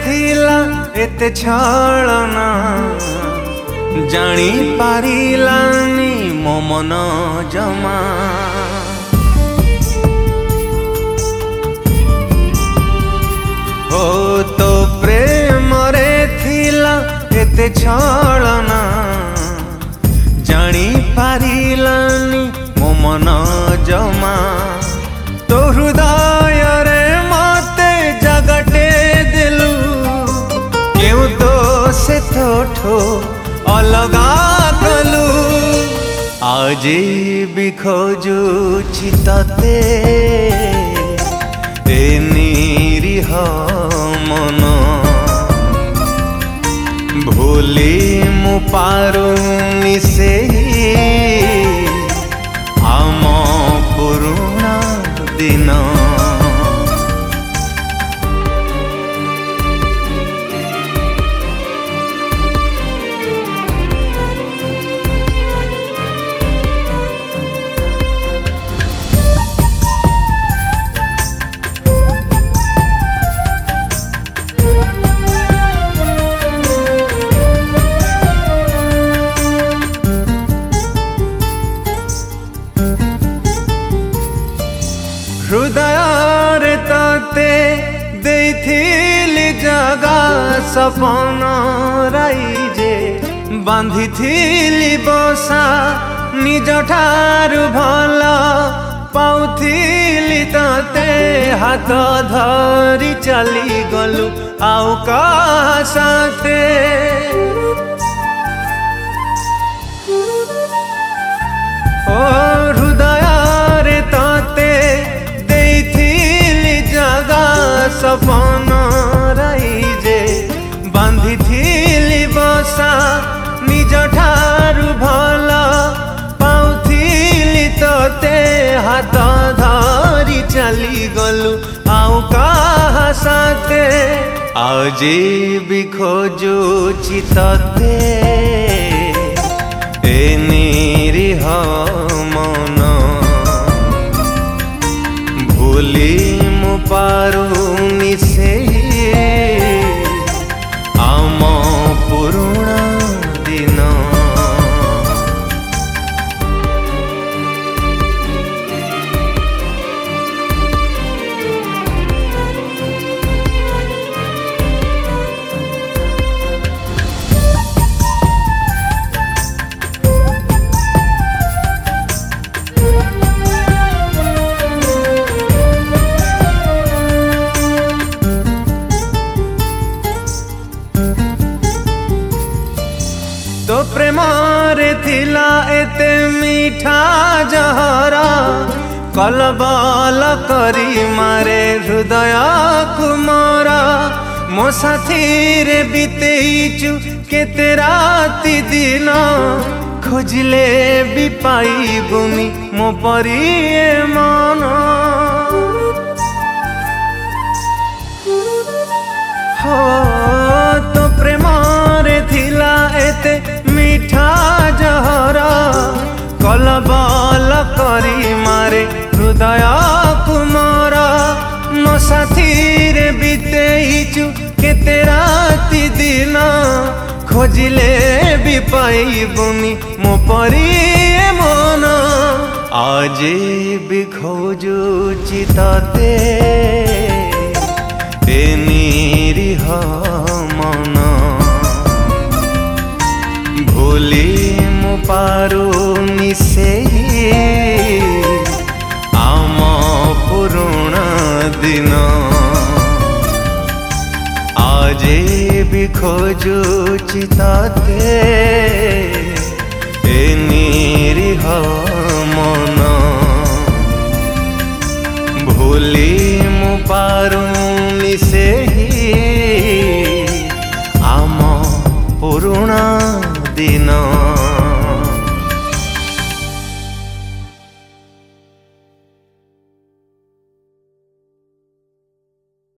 थिला एते छलना जानी पारिलानी मो मन जमा। हो तो प्रेम रे थिला एते छलना जानी पारिलानी मो मन जमा। तो हृदय रे मते जगटे दिलु क्यों तो से थोठो अलगा कलु। आज भी खोजुछि तते ए निरीह मन भूली मु पारुनी से आम पुरुणा दिन। हृदय रे तते देथिली जगा सपन राइजे बांधिथिली बसा निज ठारु भल पाउथिली तते हाथ धरी चली गलु आउ का साथे। ओ हृदय रे तते सपन राइजे बांधिथिली बसा निज ठारु भल पाउथिली तते हाथ धरी चली गलु आउ काहा साथे। आज भी खोजुछि तते ए निरीह मन भूली पारुनी से आम पुरुणा दिन। तो प्रेम रे थिला एते मीठा जहरा कलबल करी मारे हृदय कुमारा। मो साथी रे बीतेइचु केते राति दिन खोजिले भी पाइबुनी मो परी मन। हो तो प्रेम रे थिला एते मीठा जहरा कलबल करी मारे हृदय कुमारा। मो साथी रे बीतेइचु केते राति दिन खोजिले भी पाइबुनी मो परी मन। आज भी खोजुछि तते ए निरीह मन भूली मु पारुनी से आम पुरुणा दिन। आज भी खोजुछि तते ए निरीह मन भूली मु पारुनी से आम पुरुणा दिन।